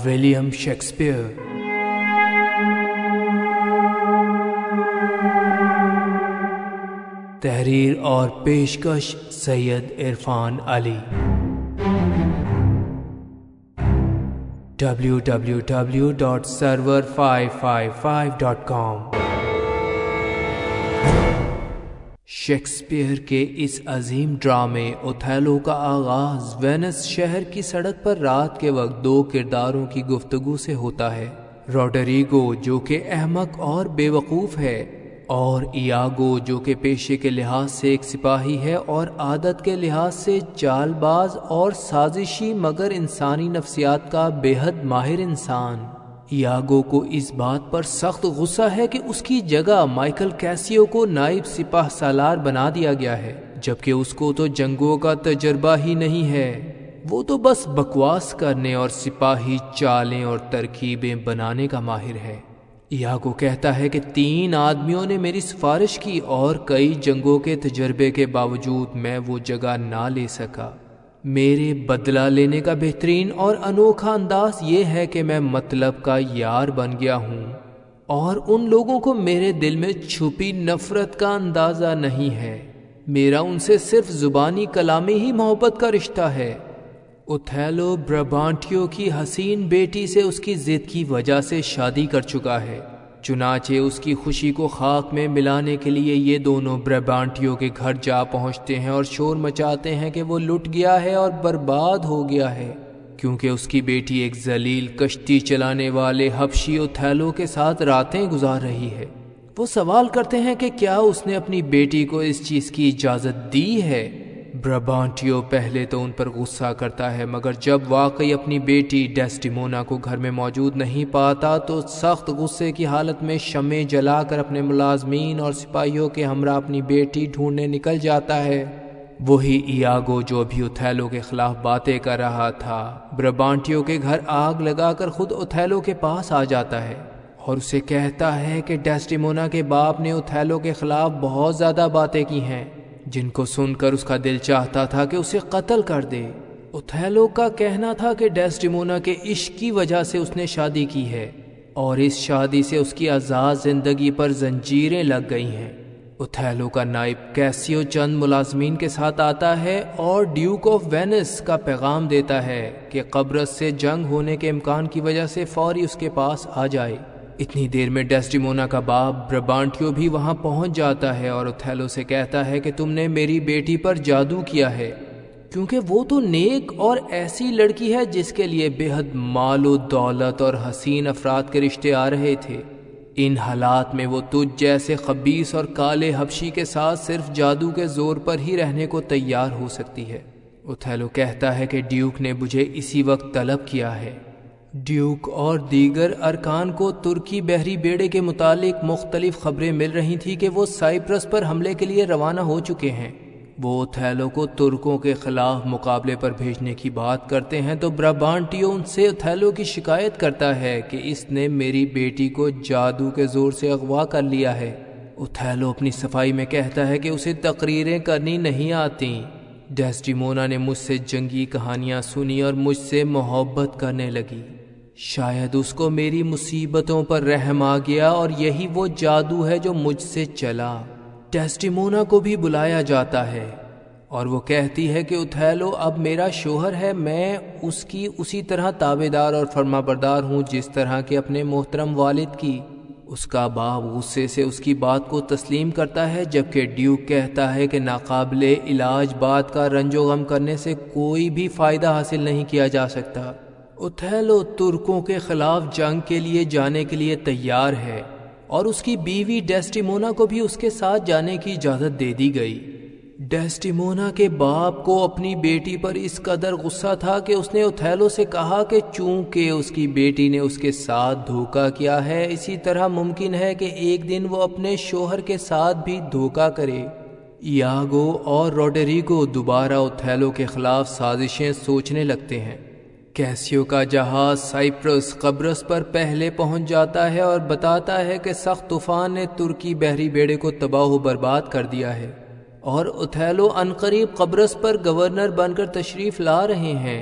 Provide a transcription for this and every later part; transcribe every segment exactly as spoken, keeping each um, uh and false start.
William Shakespeare. तहरीर और पेशकश Syed Irfan Ali. W W W dot server five five five dot com. Shakespeare के इस अजीम ड्रामे ओथेलो का आगाज वेनिस शहर की सड़क पर रात के वक्त दो किरदारों की गुफ्तगू से होता है। रोडरिगो जो कि अहमक और बेवकूफ़ है, और इयागो जो कि पेशे के लिहाज से एक सिपाही है और आदत के लिहाज से चालबाज और साजिशी मगर इंसानी नफ्सियात का बेहद माहिर इंसान। इयागो को इस बात पर सख्त गुस्सा है कि उसकी जगह माइकल कैसियो को नाइब सिपाह सालार बना दिया गया है, जबकि उसको तो जंगों का तजर्बा ही नहीं है। वो तो बस बकवास करने और सिपाही चालें और तरकीबें बनाने का माहिर है। इयागो कहता है कि तीन आदमियों ने मेरी सिफारिश की और कई जंगों के तजर्बे के बावजूद मैं वो जगह ना ले सका। मेरे बदला लेने का बेहतरीन और अनोखा अंदाज ये है कि मैं मतलब का यार बन गया हूँ और उन लोगों को मेरे दिल में छुपी नफरत का अंदाज़ा नहीं है। मेरा उनसे सिर्फ ज़ुबानी कलामी ही मोहब्बत का रिश्ता है। ओथेलो ब्राबांटियो की हसीन बेटी से उसकी ज़िद की वजह से शादी कर चुका है। चुनाचे उसकी खुशी को खाक में मिलाने के लिए ये दोनों ब्राबांटियो के घर जा पहुंचते हैं और शोर मचाते हैं कि वो लुट गया है और बर्बाद हो गया है, क्योंकि उसकी बेटी एक जलील कश्ती चलाने वाले हबशी ओथेलो के साथ रातें गुजार रही है। वो सवाल करते हैं कि क्या उसने अपनी बेटी को इस चीज़ की इजाज़त दी है। ब्राबांटियो पहले तो उन पर गुस्सा करता है, मगर जब वाकई अपनी बेटी डेस्टिमोना को घर में मौजूद नहीं पाता तो सख्त गुस्से की हालत में शमे जलाकर अपने मुलाजमीन और सिपाहियों के हमरा अपनी बेटी ढूंढने निकल जाता है। वही इयागो जो भी ओथेलो के खिलाफ बातें कर रहा था, ब्राबांटियो के घर आग लगाकर खुद ओथेलो के पास आ जाता है और उसे कहता है कि डेस्टिमोना के बाप ने ओथेलो के खिलाफ बहुत ज़्यादा बातें की हैं, जिनको सुनकर उसका दिल चाहता था कि उसे कत्ल कर दे। ओथेलो का कहना था कि डेस्टिमोना के इश्क की वजह से उसने शादी की है और इस शादी से उसकी आज़ाद ज़िंदगी पर जंजीरें लग गई हैं। ओथेलो का नाइब कैसियो चंद मुलाजमीन के साथ आता है और ड्यूक ऑफ वेनिस का पैगाम देता है कि कब्रस से जंग होने के इम्कान की वजह से फौरी उसके पास आ जाए। इतनी देर में डेस्टिमोना का बाप ब्राबांटियो भी वहां पहुंच जाता है और ओथेलो से कहता है कि तुमने मेरी बेटी पर जादू किया है, क्योंकि वो तो नेक और ऐसी लड़की है जिसके लिए बेहद मालो दौलत और हसीन अफराद के रिश्ते आ रहे थे। इन हालात में वो तुझ जैसे खबीस और काले हबशी के साथ सिर्फ जादू के जोर पर ही रहने को तैयार हो सकती है। ओथेलो कहता है कि ड्यूक ने मुझे इसी वक्त तलब किया है। ड्यूक और दीगर अरकान को तुर्की बहरी बेड़े के मुतालिक मुख्तलिफ खबरें मिल रही थी कि वो साइप्रस पर हमले के लिए रवाना हो चुके हैं। वो ओथेलो को तुर्कों के खिलाफ मुकाबले पर भेजने की बात करते हैं तो ब्राबांटियो उनसे ओथेलो की शिकायत करता है कि इसने मेरी बेटी को जादू के जोर से अगवा कर लिया है। ओथेलो अपनी सफाई में कहता है कि उसे तकरीरें करनी नहीं आती। डेस्टिमोना ने मुझसे जंगी कहानियां सुनी और मुझसे मोहब्बत करने लगी। शायद उसको मेरी मुसीबतों पर रहम आ गया और यही वो जादू है जो मुझसे चला। डेस्टिमोना को भी बुलाया जाता है और वो कहती है कि ओथेलो अब मेरा शोहर है, मैं उसकी उसी तरह ताबेदार और फरमाबरदार हूँ जिस तरह के अपने मोहतरम वालिद की। उसका बाप गुस्से से उसकी बात को तस्लीम करता है, जबकि ड्यूक कहता है कि नाकाबिले इलाज बात का रंजो गम करने से कोई भी फ़ायदा हासिल नहीं किया जा सकता। ओथेलो तुर्कों के खिलाफ जंग के लिए जाने के लिए तैयार है और उसकी बीवी डेस्टिमोना को भी उसके साथ जाने की इजाज़त दे दी गई। डेस्टिमोना के बाप को अपनी बेटी पर इस कदर गुस्सा था कि उसने ओथेलो से कहा कि चूंकि उसकी बेटी ने उसके साथ धोखा किया है, इसी तरह मुमकिन है कि एक दिन वो अपने शोहर के साथ भी धोखा करे। इयागो और रोडरिगो दोबारा ओथेलो के खिलाफ साजिशें सोचने लगते हैं। कैसियो का जहाज साइप्रस कब्रस पर पहले पहुंच जाता है और बताता है कि सख्त तूफान ने तुर्की बहरी बेड़े को तबाह बर्बाद कर दिया है और ओथेलो अनकरीब कब्रस पर गवर्नर बनकर तशरीफ ला रहे हैं।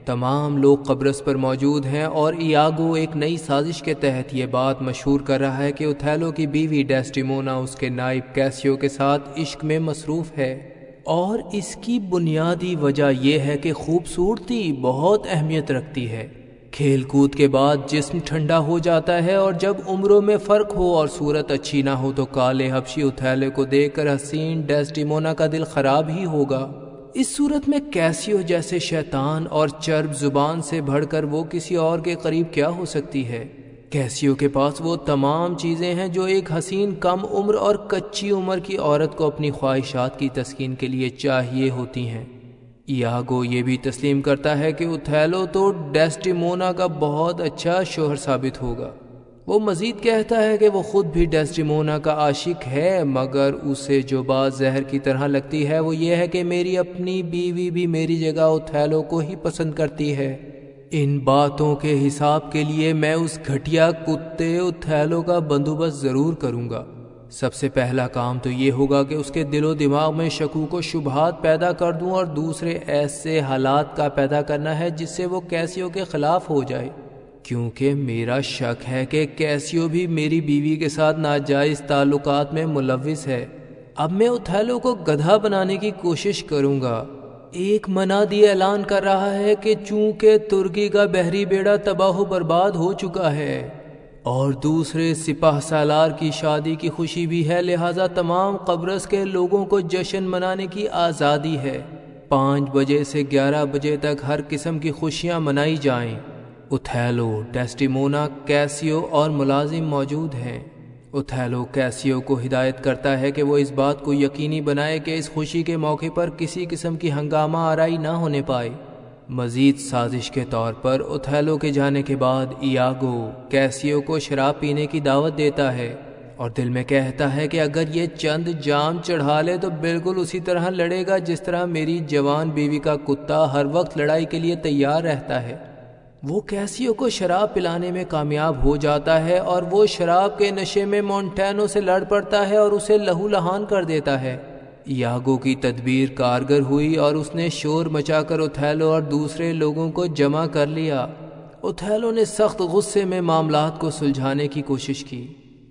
تمام لوگ قبرص پر موجود ہیں اور ایاگو ایک نئی سازش کے تحت یہ بات مشہور کر رہا ہے کہ اوتھیلو کی بیوی ڈیسڈیمونا اس کے نائب کیسیو کے ساتھ عشق میں مصروف ہے، اور اس کی بنیادی وجہ یہ ہے کہ خوبصورتی بہت اہمیت رکھتی ہے۔ کھیل کود کے بعد جسم ٹھنڈا ہو جاتا ہے، اور جب عمروں میں فرق ہو اور صورت اچھی نہ ہو تو کالے حبشی اوتھیلو کو دیکھ کر حسین ڈیسڈیمونا کا دل خراب ہی ہوگا۔ اس صورت میں کیسیو جیسے شیطان اور چرب زبان سے بڑھ کر وہ کسی اور کے قریب کیا ہو سکتی ہے؟ کیسیو کے پاس وہ تمام چیزیں ہیں جو ایک حسین کم عمر اور کچی عمر کی عورت کو اپنی خواہشات کی تسکین کے لیے چاہیے ہوتی ہیں۔ ایاگو یہ بھی تسلیم کرتا ہے کہ اوتھیلو تو ڈیسڈیمونا کا بہت اچھا شوہر ثابت ہوگا۔ وہ مزید کہتا ہے کہ وہ خود بھی ڈیسڈیمونا کا عاشق ہے، مگر اسے جو بات زہر کی طرح لگتی ہے وہ یہ ہے کہ میری اپنی بیوی بھی میری جگہ اوتھیلو کو ہی پسند کرتی ہے۔ ان باتوں کے حساب کے لیے میں اس گھٹیا کتے اوتھیلو کا بندوبست ضرور کروں گا۔ سب سے پہلا کام تو یہ ہوگا کہ اس کے دل و دماغ میں شکوک و شبہات پیدا کر دوں، اور دوسرے ایسے حالات کا پیدا کرنا ہے جس سے وہ کیسیو کے خلاف ہو جائے، کیونکہ میرا شک ہے کہ کیسیو بھی میری بیوی کے ساتھ ناجائز تعلقات میں ملوث ہے۔ اب میں اوتھیلو کو گدھا بنانے کی کوشش کروں گا۔ ایک منادی اعلان کر رہا ہے کہ چونکہ ترکی کا بحری بیڑا تباہ و برباد ہو چکا ہے اور دوسرے سپاہ سالار کی شادی کی خوشی بھی ہے، لہذا تمام قبرص کے لوگوں کو جشن منانے کی آزادی ہے۔ پانچ بجے سے گیارہ بجے تک ہر قسم کی خوشیاں منائی جائیں۔ اوتھیلو، ڈیسڈیمونا، کیسیو اور ملازم موجود ہیں۔ اوتھیلو کیسیو کو ہدایت کرتا ہے کہ وہ اس بات کو یقینی بنائے کہ اس خوشی کے موقع پر کسی قسم کی ہنگامہ آرائی نہ ہونے پائے۔ مزید سازش کے طور پر اوتھیلو کے جانے کے بعد ایاگو کیسیو کو شراب پینے کی دعوت دیتا ہے اور دل میں کہتا ہے کہ اگر یہ چند جام چڑھا لے تو بالکل اسی طرح لڑے گا جس طرح میری جوان بیوی کا کتا ہر وقت لڑائی کے لیے تیار رہتا ہے۔ وہ کیسیو کو شراب پلانے میں کامیاب ہو جاتا ہے اور وہ شراب کے نشے میں مونٹینو سے لڑ پڑتا ہے اور اسے لہو لہان کر دیتا ہے۔ ایاگو کی تدبیر کارگر ہوئی اور اس نے شور مچا کر اوتھیلو اور دوسرے لوگوں کو جمع کر لیا۔ اوتھیلو نے سخت غصے میں معاملات کو سلجھانے کی کوشش کی۔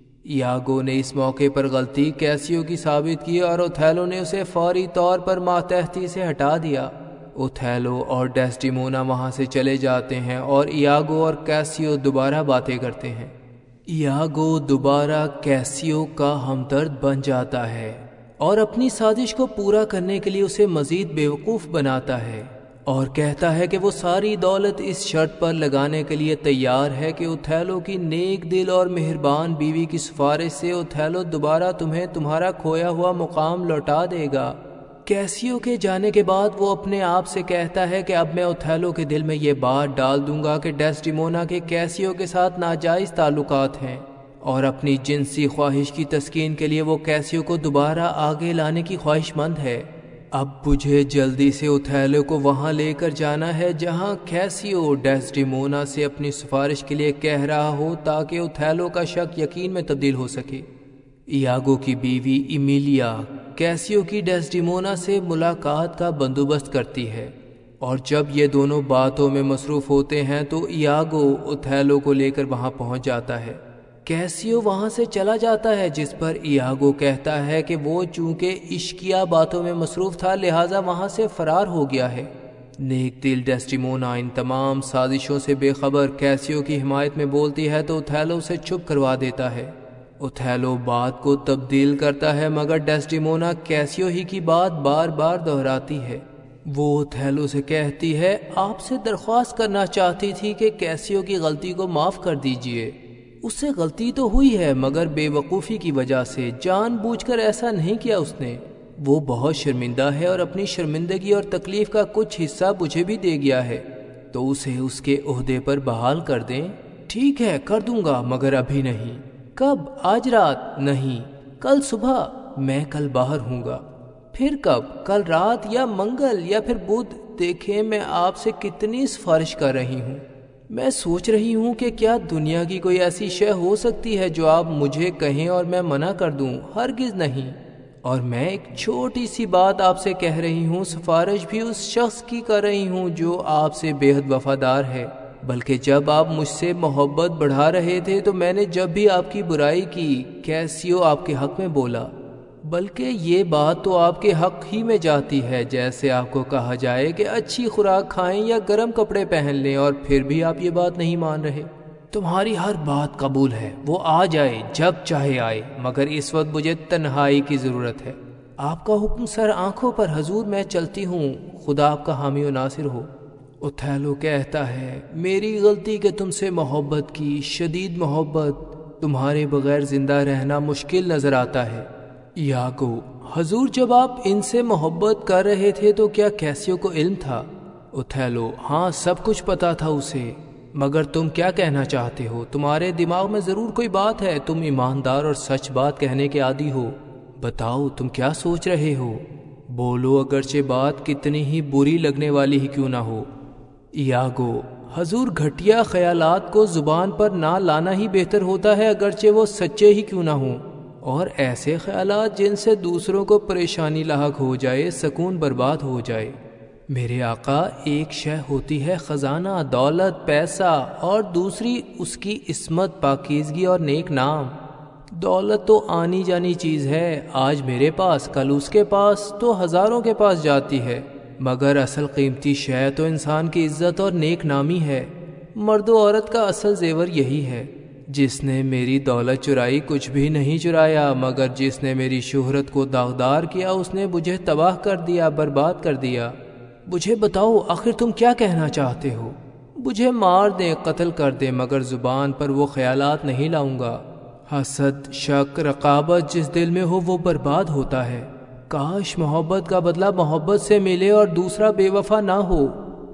ایاگو نے اس موقع پر غلطی کیسیو کی ثابت کی اور اوتھیلو نے اسے فوری طور پر ماتحتی سے ہٹا دیا۔ اوتھیلو اور ڈیسڈیمونا وہاں سے چلے جاتے ہیں اور ایاگو اور کیسیو دوبارہ باتیں کرتے ہیں۔ ایاگو دوبارہ کیسیو کا ہمدرد بن جاتا ہے اور اپنی سازش کو پورا کرنے کے لیے اسے مزید بیوقوف بناتا ہے اور کہتا ہے کہ وہ ساری دولت اس شرط پر لگانے کے لیے تیار ہے کہ اوتھیلو کی نیک دل اور مہربان بیوی کی سفارش سے اوتھیلو دوبارہ تمہیں تمہارا کھویا ہوا مقام لوٹا دے گا۔ کیسیو کے جانے کے بعد وہ اپنے آپ سے کہتا ہے کہ اب میں اوتھیلو کے دل میں یہ بات ڈال دوں گا کہ ڈیسڈیمونا کے کیسیو کے ساتھ ناجائز تعلقات ہیں اور اپنی جنسی خواہش کی تسکین کے لیے وہ کیسیو کو دوبارہ آگے لانے کی خواہش مند ہے۔ اب مجھے جلدی سے اوتھیلو کو وہاں لے کر جانا ہے جہاں کیسیو ڈیسڈیمونا سے اپنی سفارش کے لیے کہہ رہا ہو تاکہ اوتھیلو کا شک یقین میں تبدیل ہو سکے۔ ایاگو کی بیوی ایمیلیا کیسیو کی ڈیسڈیمونا سے ملاقات کا بندوبست کرتی ہے اور جب یہ دونوں باتوں میں مصروف ہوتے ہیں تو ایاگو اوتھیلو کو لے کر وہاں پہنچ جاتا ہے۔ کیسیو وہاں سے چلا جاتا ہے جس پر ایاگو کہتا ہے کہ وہ چونکہ عشقیہ باتوں میں مصروف تھا لہٰذا وہاں سے فرار ہو گیا ہے۔ نیک دل ڈیسڈیمونا ان تمام سازشوں سے بے خبر کیسیو کی حمایت میں بولتی ہے تو اوتھیلو اسے چپ کروا دیتا ہے۔ اوتھیلو بات کو تبدیل کرتا ہے مگر ڈیسڈیمونا کیسیو ہی کی بات بار بار دہراتی ہے۔ وہ اوتھیلو سے کہتی ہے آپ سے درخواست کرنا چاہتی تھی کہ کیسیو کی غلطی کو معاف کر دیجئے۔ اس سے غلطی تو ہوئی ہے مگر بے وقوفی کی وجہ سے، جان بوجھ کر ایسا نہیں کیا اس نے۔ وہ بہت شرمندہ ہے اور اپنی شرمندگی اور تکلیف کا کچھ حصہ مجھے بھی دے گیا ہے، تو اسے اس کے عہدے پر بحال کر دیں۔ ٹھیک ہے کر دوں گا مگر ابھی نہیں۔ کب؟ آج رات؟ نہیں، کل صبح۔ میں کل باہر ہوں گا۔ پھر کب؟ کل رات یا منگل یا پھر بدھ۔ دیکھیں میں آپ سے کتنی سفارش کر رہی ہوں۔ میں سوچ رہی ہوں کہ کیا دنیا کی کوئی ایسی شے ہو سکتی ہے جو آپ مجھے کہیں اور میں منع کر دوں؟ ہرگز نہیں۔ اور میں ایک چھوٹی سی بات آپ سے کہہ رہی ہوں، سفارش بھی اس شخص کی کر رہی ہوں جو آپ سے بے حد وفادار ہے، بلکہ جب آپ مجھ سے محبت بڑھا رہے تھے تو میں نے جب بھی آپ کی برائی کی کیسیو آپ کے حق میں بولا، بلکہ یہ بات تو آپ کے حق ہی میں جاتی ہے، جیسے آپ کو کہا جائے کہ اچھی خوراک کھائیں یا گرم کپڑے پہن لیں، اور پھر بھی آپ یہ بات نہیں مان رہے۔ تمہاری ہر بات قبول ہے، وہ آ جائے جب چاہے آئے، مگر اس وقت مجھے تنہائی کی ضرورت ہے۔ آپ کا حکم سر آنکھوں پر حضور، میں چلتی ہوں، خدا آپ کا حامی و ناصر ہو۔ اوتھیلو کہتا ہے، میری غلطی کہ تم سے محبت کی، شدید محبت، تمہارے بغیر زندہ رہنا مشکل نظر آتا ہے۔ یاگو، حضور جب آپ ان سے محبت کر رہے تھے تو کیا کیسیو کو علم تھا؟ اوتھیلو، ہاں سب کچھ پتا تھا اسے، مگر تم کیا کہنا چاہتے ہو؟ تمہارے دماغ میں ضرور کوئی بات ہے، تم ایماندار اور سچ بات کہنے کے عادی ہو، بتاؤ تم کیا سوچ رہے ہو؟ بولو، اگرچہ بات کتنی ہی بری لگنے والی ہی کیوں نہ ہو۔ یاگو، حضور گھٹیا خیالات کو زبان پر نہ لانا ہی بہتر ہوتا ہے، اگرچہ وہ سچے ہی کیوں نہ ہوں، اور ایسے خیالات جن سے دوسروں کو پریشانی لاحق ہو جائے، سکون برباد ہو جائے۔ میرے آقا، ایک شے ہوتی ہے خزانہ، دولت، پیسہ، اور دوسری اس کی عصمت، پاکیزگی اور نیک نام۔ دولت تو آنی جانی چیز ہے، آج میرے پاس، کل اس کے پاس، تو ہزاروں کے پاس جاتی ہے، مگر اصل قیمتی شے تو انسان کی عزت اور نیک نامی ہے۔ مرد و عورت کا اصل زیور یہی ہے۔ جس نے میری دولت چرائی کچھ بھی نہیں چرایا، مگر جس نے میری شہرت کو داغدار کیا اس نے مجھے تباہ کر دیا، برباد کر دیا۔ مجھے بتاؤ آخر تم کیا کہنا چاہتے ہو؟ مجھے مار دیں، قتل کر دیں، مگر زبان پر وہ خیالات نہیں لاؤں گا۔ حسد، شک، رقابت جس دل میں ہو وہ برباد ہوتا ہے۔ کاش محبت کا بدلہ محبت سے ملے اور دوسرا بے وفا نہ ہو۔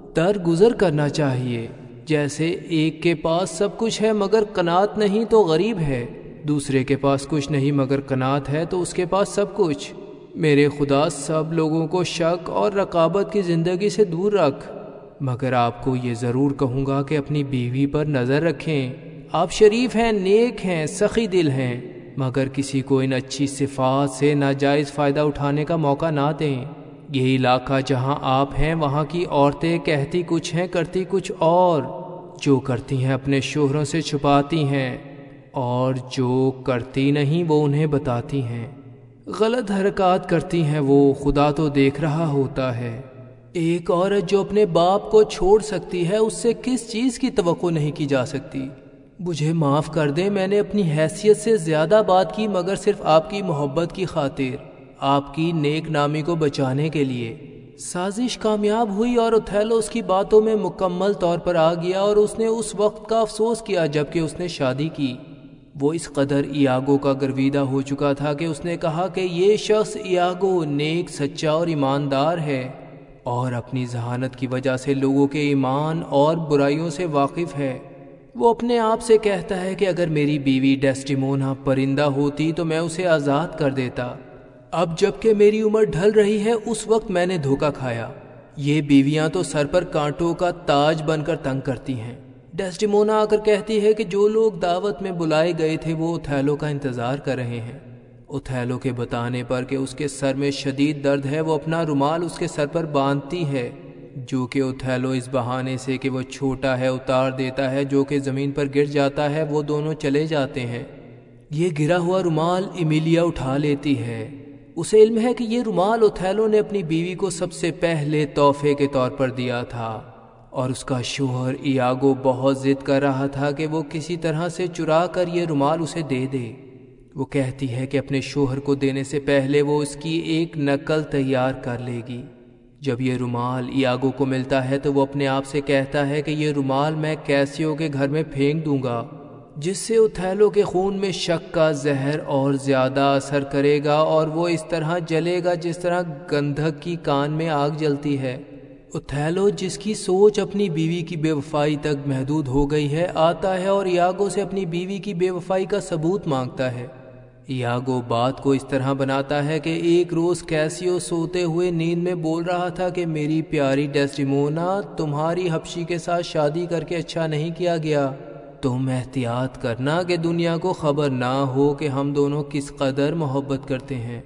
درگزر کرنا چاہیے، جیسے ایک کے پاس سب کچھ ہے مگر قناعت نہیں تو غریب ہے، دوسرے کے پاس کچھ نہیں مگر قناعت ہے تو اس کے پاس سب کچھ۔ میرے خدا، سب لوگوں کو شک اور رقابت کی زندگی سے دور رکھ، مگر آپ کو یہ ضرور کہوں گا کہ اپنی بیوی پر نظر رکھیں۔ آپ شریف ہیں، نیک ہیں، سخی دل ہیں، مگر کسی کو ان اچھی صفات سے ناجائز فائدہ اٹھانے کا موقع نہ دیں۔ یہ علاقہ جہاں آپ ہیں وہاں کی عورتیں کہتی کچھ ہیں، کرتی کچھ اور، جو کرتی ہیں اپنے شوہروں سے چھپاتی ہیں، اور جو کرتی نہیں وہ انہیں بتاتی ہیں۔ غلط حرکات کرتی ہیں وہ، خدا تو دیکھ رہا ہوتا ہے۔ ایک عورت جو اپنے باپ کو چھوڑ سکتی ہے اس سے کس چیز کی توقع نہیں کی جا سکتی؟ مجھے معاف کر دیں، میں نے اپنی حیثیت سے زیادہ بات کی، مگر صرف آپ کی محبت کی خاطر، آپ کی نیک نامی کو بچانے کے لیے۔ سازش کامیاب ہوئی اور اوتھیلو اس کی باتوں میں مکمل طور پر آ گیا، اور اس نے اس وقت کا افسوس کیا جبکہ اس نے شادی کی۔ وہ اس قدر ایاگو کا گرویدہ ہو چکا تھا کہ اس نے کہا کہ یہ شخص ایاگو نیک، سچا اور ایماندار ہے، اور اپنی ذہانت کی وجہ سے لوگوں کے ایمان اور برائیوں سے واقف ہے۔ وہ اپنے آپ سے کہتا ہے کہ اگر میری بیوی ڈیسٹیمونا پرندہ ہوتی تو میں اسے آزاد کر دیتا، اب جب کہ میری عمر ڈھل رہی ہے اس وقت میں نے دھوکہ کھایا۔ یہ بیویاں تو سر پر کانٹوں کا تاج بن کر تنگ کرتی ہیں۔ ڈیسٹیمونا آ کر کہتی ہے کہ جو لوگ دعوت میں بلائے گئے تھے وہ اوتھیلو کا انتظار کر رہے ہیں۔ اوتھیلو کے بتانے پر کہ اس کے سر میں شدید درد ہے وہ اپنا رومال اس کے سر پر باندھتی ہے، جو کہ اوتھیلو اس بہانے سے کہ وہ چھوٹا ہے اتار دیتا ہے، جو کہ زمین پر گر جاتا ہے۔ وہ دونوں چلے جاتے ہیں۔ یہ گرا ہوا رومال ایمیلیا اٹھا لیتی ہے۔ اسے علم ہے کہ یہ رومال اوتھیلو نے اپنی بیوی کو سب سے پہلے تحفے کے طور پر دیا تھا، اور اس کا شوہر ایاگو بہت ضد کر رہا تھا کہ وہ کسی طرح سے چرا کر یہ رومال اسے دے دے۔ وہ کہتی ہے کہ اپنے شوہر کو دینے سے پہلے وہ اس کی ایک نقل تیار کر لے گی۔ جب یہ رومال ایاگو کو ملتا ہے تو وہ اپنے آپ سے کہتا ہے کہ یہ رومال میں کیسیو کے گھر میں پھینک دوں گا، جس سے اوتھیلو کے خون میں شک کا زہر اور زیادہ اثر کرے گا، اور وہ اس طرح جلے گا جس طرح گندھک کی کان میں آگ جلتی ہے۔ اوتھیلو، جس کی سوچ اپنی بیوی کی بے وفائی تک محدود ہو گئی ہے، آتا ہے اور ایاگو سے اپنی بیوی کی بے وفائی کا ثبوت مانگتا ہے۔ ایاگو بات کو اس طرح بناتا ہے کہ ایک روز کیسیو سوتے ہوئے نیند میں بول رہا تھا کہ میری پیاری ڈیسٹیمونا، تمہاری حبشی کے ساتھ شادی کر کے اچھا نہیں کیا گیا، تم احتیاط کرنا کہ دنیا کو خبر نہ ہو کہ ہم دونوں کس قدر محبت کرتے ہیں،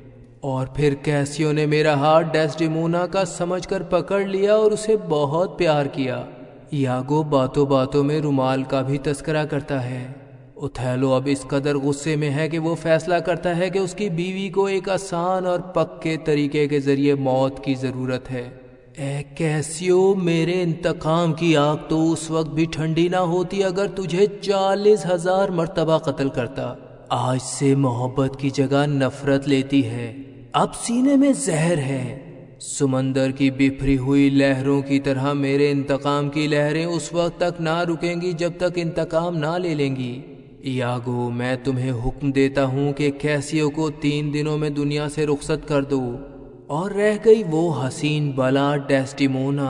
اور پھر کیسیو نے میرا ہاتھ ڈیسڈیمونا کا سمجھ کر پکڑ لیا اور اسے بہت پیار کیا۔ ایاگو باتوں باتوں میں رومال کا بھی تذکرہ کرتا ہے۔ اوتھیلو اب اس قدر غصے میں ہے کہ وہ فیصلہ کرتا ہے کہ اس کی بیوی کو ایک آسان اور پکے طریقے کے ذریعے موت کی ضرورت ہے۔ اے کیسیو، میرے انتقام کی آگ تو اس وقت بھی ٹھنڈی نہ ہوتی اگر تجھے چالیس ہزار مرتبہ قتل کرتا۔ آج سے محبت کی جگہ نفرت لیتی ہے، اب سینے میں زہر ہے۔ سمندر کی بکھری ہوئی لہروں کی طرح میرے انتقام کی لہریں اس وقت تک نہ رکیں گی جب تک انتقام نہ لے لیں گی۔ ایاگو، میں تمہیں حکم دیتا ہوں کہ کیسیو کو تین دنوں میں دنیا سے رخصت کر دو، اور رہ گئی وہ حسین بلا ڈیسڈیمونا،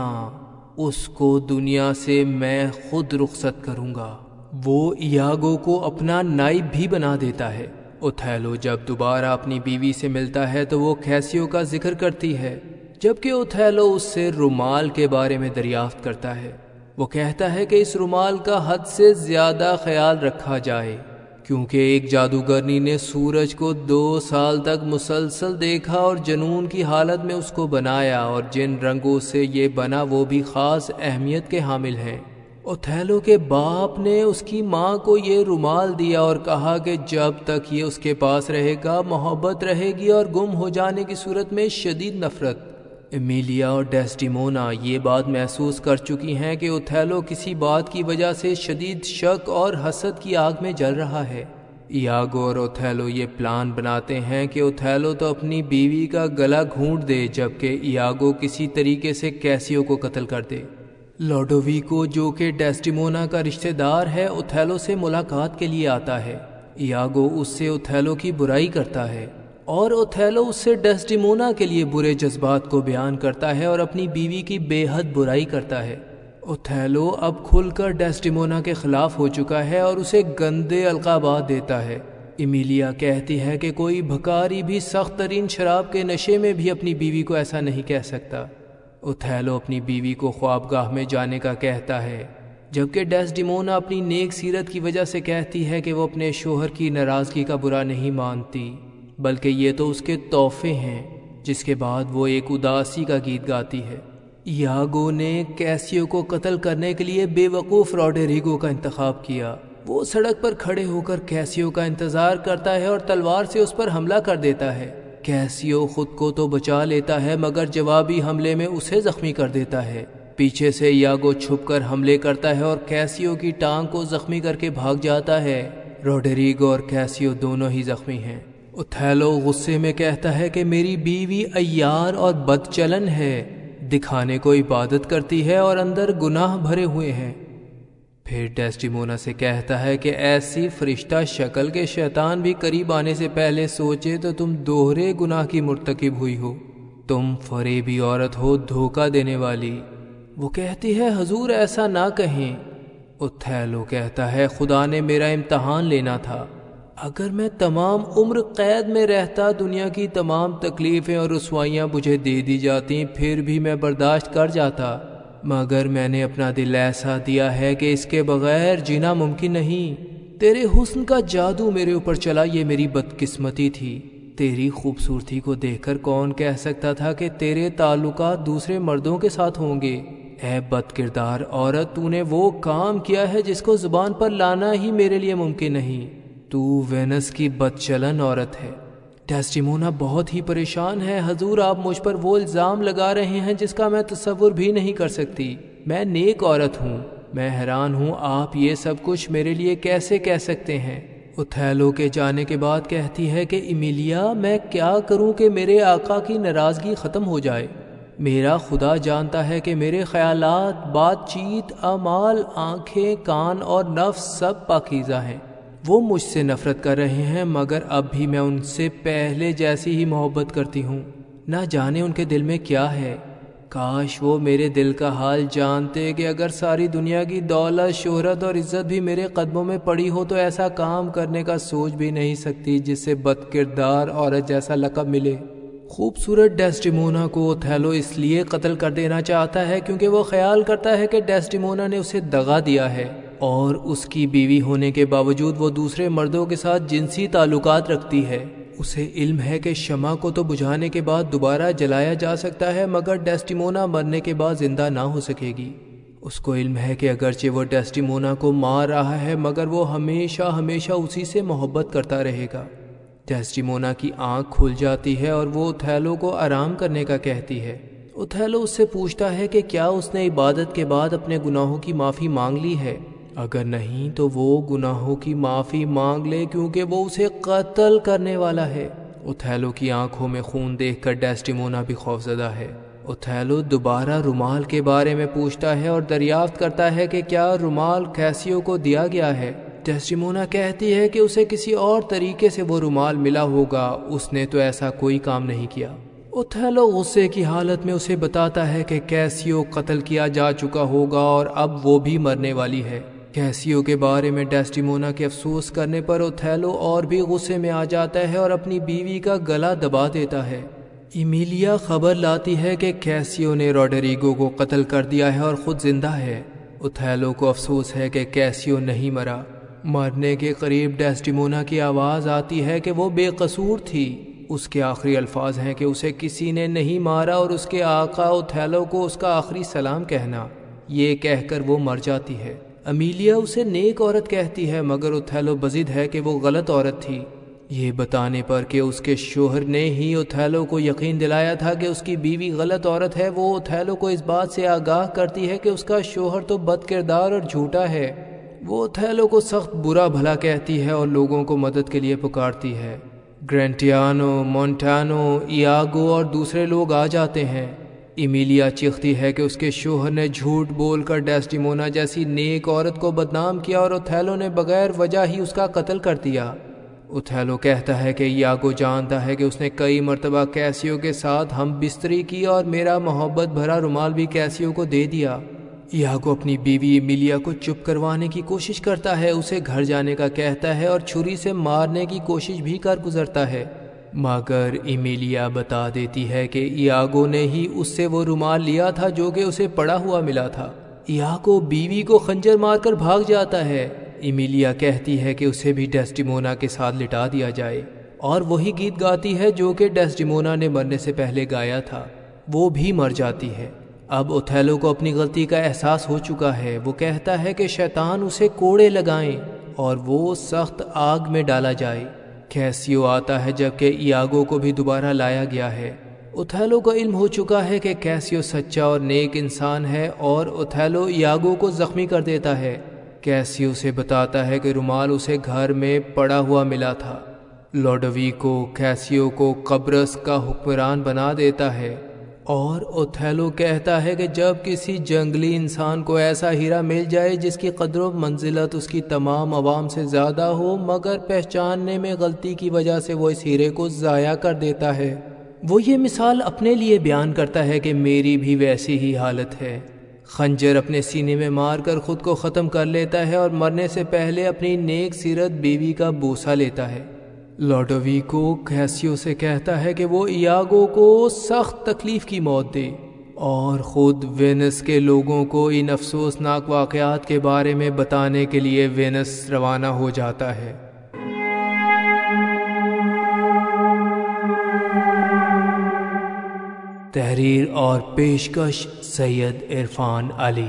اس کو دنیا سے میں خود رخصت کروں گا۔ وہ ایاگو کو اپنا نائب بھی بنا دیتا ہے۔ اوتھیلو جب دوبارہ اپنی بیوی سے ملتا ہے تو وہ کیسیو کا ذکر کرتی ہے، جبکہ اوتھیلو اس سے رومال کے بارے میں دریافت کرتا ہے۔ وہ کہتا ہے کہ اس رومال کا حد سے زیادہ خیال رکھا جائے، کیونکہ ایک جادوگرنی نے سورج کو دو سال تک مسلسل دیکھا اور جنون کی حالت میں اس کو بنایا، اور جن رنگوں سے یہ بنا وہ بھی خاص اہمیت کے حامل ہیں۔ اوتھیلو کے باپ نے اس کی ماں کو یہ رومال دیا اور کہا کہ جب تک یہ اس کے پاس رہے گا محبت رہے گی اور گم ہو جانے کی صورت میں شدید نفرت۔ ایمیلیا اور ڈیسڈیمونا یہ بات محسوس کر چکی ہیں کہ اوتھیلو کسی بات کی وجہ سے شدید شک اور حسد کی آگ میں جل رہا ہے۔ ایاگو اور اوتھیلو یہ پلان بناتے ہیں کہ اوتھیلو تو اپنی بیوی کا گلا گھونٹ دے جبکہ ایاگو کسی طریقے سے کیسیو کو قتل کر دے۔ لوڈویکو، جو کہ ڈیسڈیمونا کا رشتہ دار ہے، اوتھیلو سے ملاقات کے لیے آتا ہے۔ ایاگو اس سے اوتھیلو کی برائی کرتا ہے اور اوتھیلو اس سے ڈیسڈیمونا کے لیے برے جذبات کو بیان کرتا ہے اور اپنی بیوی کی بے حد برائی کرتا ہے۔ اوتھیلو اب کھل کر ڈیسڈیمونا کے خلاف ہو چکا ہے اور اسے گندے القابات دیتا ہے۔ ایمیلیا کہتی ہے کہ کوئی بھکاری بھی سخت ترین شراب کے نشے میں بھی اپنی بیوی کو ایسا نہیں کہہ سکتا۔ اوتھیلو اپنی بیوی کو خوابگاہ میں جانے کا کہتا ہے، جبکہ ڈیسڈیمونا اپنی نیک سیرت کی وجہ سے کہتی ہے کہ وہ اپنے شوہر کی ناراضگی کا برا نہیں مانتی، بلکہ یہ تو اس کے تحفے ہیں، جس کے بعد وہ ایک اداسی کا گیت گاتی ہے۔ ایاگو نے کیسیو کو قتل کرنے کے لیے بے وقوف روڈریگو کا انتخاب کیا۔ وہ سڑک پر کھڑے ہو کر کیسیو کا انتظار کرتا ہے اور تلوار سے اس پر حملہ کر دیتا ہے۔ کیسیو خود کو تو بچا لیتا ہے مگر جوابی حملے میں اسے زخمی کر دیتا ہے۔ پیچھے سے ایاگو چھپ کر حملے کرتا ہے اور کیسیو کی ٹانگ کو زخمی کر کے بھاگ جاتا ہے۔ روڈریگو اور کیسیو دونوں ہی زخمی ہیں۔ اوتھیلو غصے میں کہتا ہے کہ میری بیوی عیار اور بد چلن ہے، دکھانے کو عبادت کرتی ہے اور اندر گناہ بھرے ہوئے ہیں۔ پھر ڈیسڈیمونا سے کہتا ہے کہ ایسی فرشتہ شکل کے شیطان بھی قریب آنے سے پہلے سوچے تو تم دوہرے گناہ کی مرتکب ہوئی ہو، تم فریبی عورت ہو، دھوکہ دینے والی۔ وہ کہتی ہے حضور ایسا نہ کہیں۔ اوتھیلو کہتا ہے خدا نے میرا امتحان لینا تھا، اگر میں تمام عمر قید میں رہتا دنیا کی تمام تکلیفیں اور رسوائیاں مجھے دے دی جاتی پھر بھی میں برداشت کر جاتا، مگر میں نے اپنا دل ایسا دیا ہے کہ اس کے بغیر جینا ممکن نہیں۔ تیرے حسن کا جادو میرے اوپر چلا، یہ میری بدقسمتی تھی۔ تیری خوبصورتی کو دیکھ کر کون کہہ سکتا تھا کہ تیرے تعلقات دوسرے مردوں کے ساتھ ہوں گے؟ اے بد کردار عورت، تو نے وہ کام کیا ہے جس کو زبان پر لانا ہی میرے لیے ممکن نہیں۔ تو وینس کی بد چلن عورت ہے۔ ڈیسڈیمونا بہت ہی پریشان ہے۔ حضور آپ مجھ پر وہ الزام لگا رہے ہیں جس کا میں تصور بھی نہیں کر سکتی۔ میں نیک عورت ہوں، میں حیران ہوں آپ یہ سب کچھ میرے لیے کیسے کہہ سکتے ہیں۔ اوتھیلو کے جانے کے بعد کہتی ہے کہ ایمیلیا میں کیا کروں کہ میرے آقا کی ناراضگی ختم ہو جائے؟ میرا خدا جانتا ہے کہ میرے خیالات، بات چیت، اعمال، آنکھیں، کان اور نفس سب پاکیزہ ہیں۔ وہ مجھ سے نفرت کر رہے ہیں مگر اب بھی میں ان سے پہلے جیسی ہی محبت کرتی ہوں۔ نہ جانے ان کے دل میں کیا ہے۔ کاش وہ میرے دل کا حال جانتے کہ اگر ساری دنیا کی دولت، شہرت اور عزت بھی میرے قدموں میں پڑی ہو تو ایسا کام کرنے کا سوچ بھی نہیں سکتی جس سے بد کردار عورت جیسا لقب ملے۔ خوبصورت ڈیسڈیمونا کو اوتھیلو اس لیے قتل کر دینا چاہتا ہے کیونکہ وہ خیال کرتا ہے کہ ڈیسڈیمونا نے اسے دغا دیا ہے اور اس کی بیوی ہونے کے باوجود وہ دوسرے مردوں کے ساتھ جنسی تعلقات رکھتی ہے۔ اسے علم ہے کہ شمع کو تو بجھانے کے بعد دوبارہ جلایا جا سکتا ہے مگر ڈیسٹیمونا مرنے کے بعد زندہ نہ ہو سکے گی۔ اس کو علم ہے کہ اگرچہ وہ ڈیسٹیمونا کو مار رہا ہے مگر وہ ہمیشہ ہمیشہ اسی سے محبت کرتا رہے گا۔ ڈیسٹیمونا کی آنکھ کھل جاتی ہے اور وہ اوتھیلو کو آرام کرنے کا کہتی ہے۔ اوتھیلو اس سے پوچھتا ہے کہ کیا اس نے عبادت کے بعد اپنے گناہوں کی معافی مانگ لی ہے؟ اگر نہیں تو وہ گناہوں کی معافی مانگ لے کیونکہ وہ اسے قتل کرنے والا ہے۔ اوتھیلو کی آنکھوں میں خون دیکھ کر ڈیسٹیمونا بھی خوفزدہ ہے۔ اوتھیلو دوبارہ رومال کے بارے میں پوچھتا ہے اور دریافت کرتا ہے کہ کیا رومال کیسیو کو دیا گیا ہے۔ ڈیسٹیمونا کہتی ہے کہ اسے کسی اور طریقے سے وہ رومال ملا ہوگا، اس نے تو ایسا کوئی کام نہیں کیا۔ اوتھیلو غصے کی حالت میں اسے بتاتا ہے کہ کیسیو قتل کیا جا چکا ہوگا اور اب وہ بھی مرنے والی ہے۔ کیسیو کے بارے میں ڈیسٹیمونا کے افسوس کرنے پر اوتھیلو اور بھی غصے میں آ جاتا ہے اور اپنی بیوی کا گلا دبا دیتا ہے۔ ایمیلیا خبر لاتی ہے کہ کیسیو نے روڈریگو کو قتل کر دیا ہے اور خود زندہ ہے۔ اوتھیلو کو افسوس ہے کہ کیسیو نہیں مرا۔ مرنے کے قریب ڈیسٹیمونا کی آواز آتی ہے کہ وہ بے قصور تھی۔ اس کے آخری الفاظ ہیں کہ اسے کسی نے نہیں مارا اور اس کے آقا اوتھیلو کو اس کا آخری سلام کہنا۔ یہ کہہ کر وہ مر جاتی ہے۔ امیلیا اسے نیک عورت کہتی ہے مگر اوتھیلو بضد ہے کہ وہ غلط عورت تھی۔ یہ بتانے پر کہ اس کے شوہر نے ہی اوتھیلو کو یقین دلایا تھا کہ اس کی بیوی غلط عورت ہے، وہ اوتھیلو کو اس بات سے آگاہ کرتی ہے کہ اس کا شوہر تو بد کردار اور جھوٹا ہے۔ وہ اوتھیلو کو سخت برا بھلا کہتی ہے اور لوگوں کو مدد کے لیے پکارتی ہے۔ گرینٹیانو، مونٹانو، ایاگو اور دوسرے لوگ آ جاتے ہیں۔ ایمیلیا چیختی ہے کہ اس کے شوہر نے جھوٹ بول کر ڈیسٹیمونا جیسی نیک عورت کو بدنام کیا اور اوتھیلو نے بغیر وجہ ہی اس کا قتل کر دیا۔ اوتھیلو کہتا ہے کہ ایاگو جانتا ہے کہ اس نے کئی مرتبہ کیسیو کے ساتھ ہم بستری کی اور میرا محبت بھرا رومال بھی کیسیو کو دے دیا۔ ایاگو اپنی بیوی ایمیلیا کو چپ کروانے کی کوشش کرتا ہے، اسے گھر جانے کا کہتا ہے اور چھری سے مارنے کی کوشش بھی کر گزرتا ہے مگر ایمیلیا بتا دیتی ہے کہ ایاگو نے ہی اس سے وہ رومال لیا تھا جو کہ اسے پڑا ہوا ملا تھا۔ ایاگو بیوی کو خنجر مار کر بھاگ جاتا ہے۔ ایمیلیا کہتی ہے کہ اسے بھی ڈیسٹیمونا کے ساتھ لٹا دیا جائے اور وہی گیت گاتی ہے جو کہ ڈیسٹیمونا نے مرنے سے پہلے گایا تھا۔ وہ بھی مر جاتی ہے۔ اب اوتھیلو کو اپنی غلطی کا احساس ہو چکا ہے۔ وہ کہتا ہے کہ شیطان اسے کوڑے لگائیں اور وہ سخت آگ میں ڈالا جائے۔ کیسیو آتا ہے جبکہ ایاگو کو بھی دوبارہ لایا گیا ہے۔ اوتھیلو کو علم ہو چکا ہے کہ کیسیو سچا اور نیک انسان ہے اور اوتھیلو ایاگو کو زخمی کر دیتا ہے۔ کیسیو سے بتاتا ہے کہ رومال اسے گھر میں پڑا ہوا ملا تھا۔ لوڈویکو کیسیو کو قبرص کا حکمران بنا دیتا ہے اور اوتھیلو کہتا ہے کہ جب کسی جنگلی انسان کو ایسا ہیرا مل جائے جس کی قدر و منزلت اس کی تمام عوام سے زیادہ ہو مگر پہچاننے میں غلطی کی وجہ سے وہ اس ہیرے کو ضائع کر دیتا ہے، وہ یہ مثال اپنے لیے بیان کرتا ہے کہ میری بھی ویسی ہی حالت ہے۔ خنجر اپنے سینے میں مار کر خود کو ختم کر لیتا ہے اور مرنے سے پہلے اپنی نیک سیرت بیوی کا بوسہ لیتا ہے۔ لوڈویکو کیسیو سے کہتا ہے کہ وہ ایاگو کو سخت تکلیف کی موت دے اور خود وینس کے لوگوں کو ان افسوسناک واقعات کے بارے میں بتانے کے لیے وینس روانہ ہو جاتا ہے۔ تحریر اور پیشکش Syed Irfan Ali.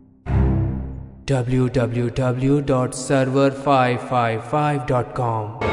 W W W dot server five five five dot کام